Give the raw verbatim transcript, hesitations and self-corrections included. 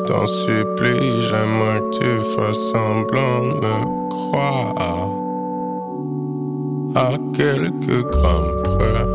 t'en supplie, j'aimerais que tu fasses semblant de me croire. À quelques grammes près.